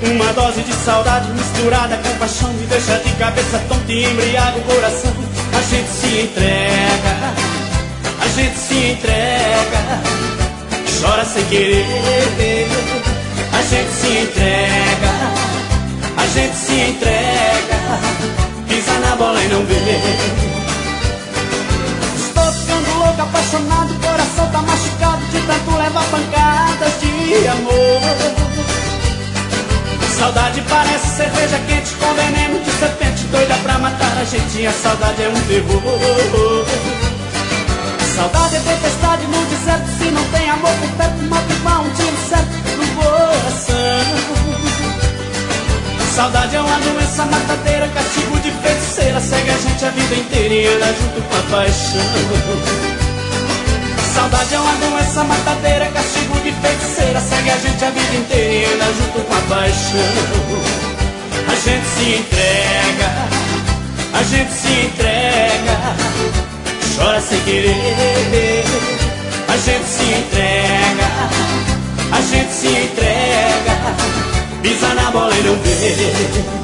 Uma dose de saudade misturada com paixão me deixa de cabeça tonta e embriaga o coração. A gente se entrega, a gente se entrega, chora sem querer. A gente se entrega, a gente se entrega, pisa na bola e não vê. Estou ficando louco, apaixonado, o coração tá machucado de tanto levar pancadas de amor. Saudade parece cerveja quente com veneno de serpente, doida pra matar a gente. A saudade é um terror. Saudade é tempestade no deserto, se não tem amor por perto, mata igual um tiro certo no coração. Saudade é uma doença matadeira, castigo de feiticeira, segue a gente a vida inteira e anda junto com a paixão. Saudade é uma doença matadeira, castigo de feiticeira, segue a gente a vida inteira e anda junto com a paixão. A gente se entrega, a gente se entrega, chora sem querer. A gente se entrega, a gente se entrega, pisa na bola e não vê.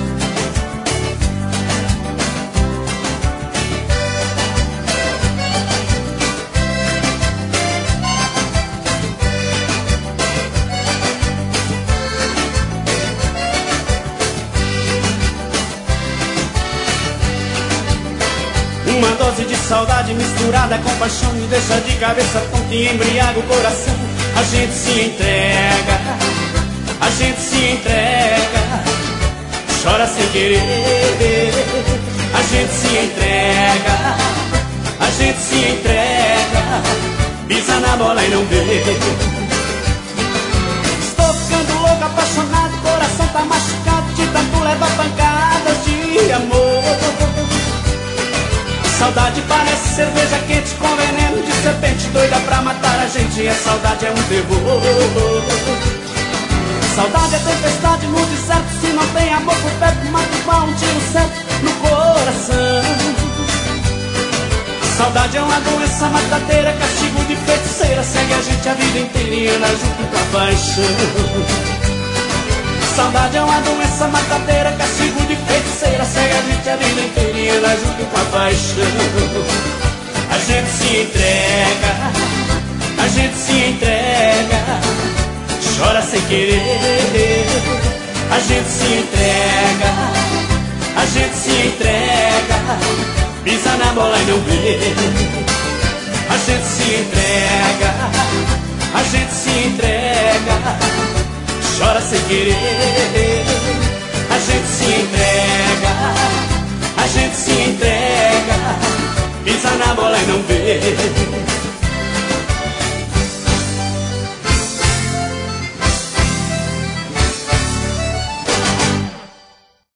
Uma dose de saudade misturada com paixão me deixa de cabeça tonta e embriaga o coração. A gente se entrega, a gente se entrega, chora sem querer. A gente se entrega, a gente se entrega, pisa na bola e não vê. Estou ficando louco, apaixonado, o coração tá machucado de tanto levar pancadas de amor. Saudade parece cerveja quente com veneno de serpente, doida pra matar a gente. A saudade é um terror. Saudade é tempestade no deserto, se não tem amor por perto, mata igual um tiro certo no coração. Saudade é uma doença matadeira, castigo de feiticeira, segue a gente a vida inteira e anda junto com a paixão. Saudade é uma doença matadeira, castigo de feiticeira, segue a gente a vida inteira e anda junto com a paixão. A gente se entrega, a gente se entrega, chora sem querer. A gente se entrega, a gente se entrega, pisa na bola e não vê. A gente se entrega, a gente se entrega, chora sem querer. A gente se entrega, a gente se entrega, pisa na bola e não vê.